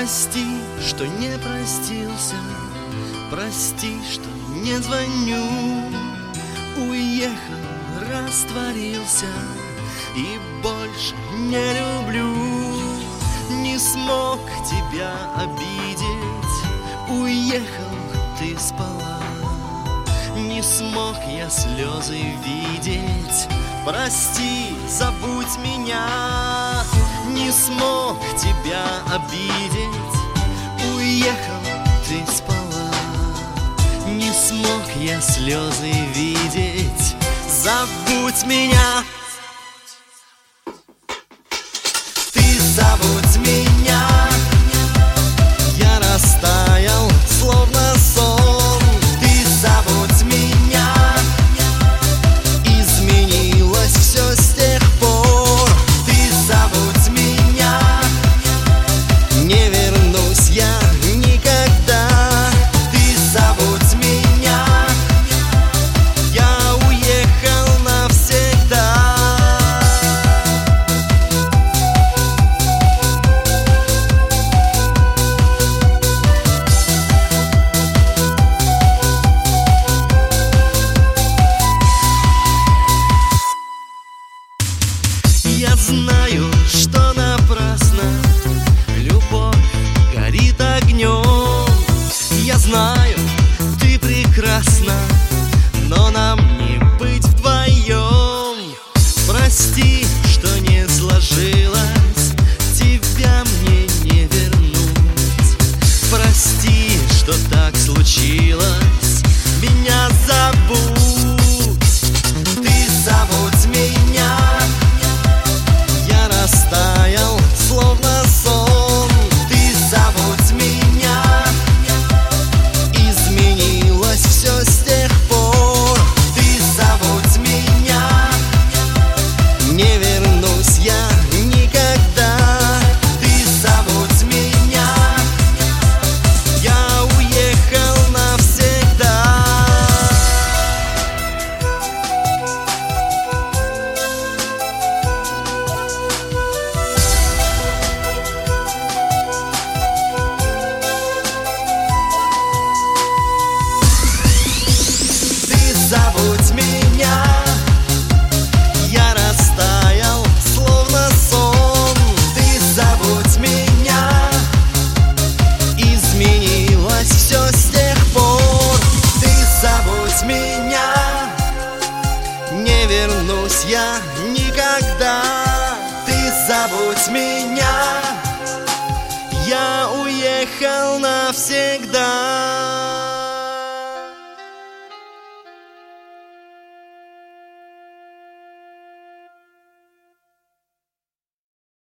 Прости, что не простился, прости, что не звоню. Уехал, растворился и больше не люблю. Не смог тебя обидеть, уехал, ты спала. Не смог я слезы видеть, прости, забудь меня. Не смог тебя обидеть, уехал, ты спала. Не смог я слезы видеть, забудь меня. Ты забудь меня, я растаял, словно сон. Ты забудь меня, изменилось все с тех пор. Ты забудь меня, не вернусь я никогда. Ты забудь меня, я уехал навсегда. Я знаю, что напрасно любовь горит огнем. Я знаю, ты прекрасна, но нам не быть вдвоем. Прости, что не сложилось, тебя мне не вернуть. Прости, что так случилось, меня забудь. Ты забудь меня, я растаял, словно сон. Ты забудь меня, изменилось все с тех пор. Ты забудь меня, не вернусь я никогда. Ты забудь меня, я уехал навсегда. Забудь меня, я растаял, словно сон. Ты забудь меня, изменилось все с тех пор. Ты забудь меня, не вернусь я никогда. Ты забудь меня.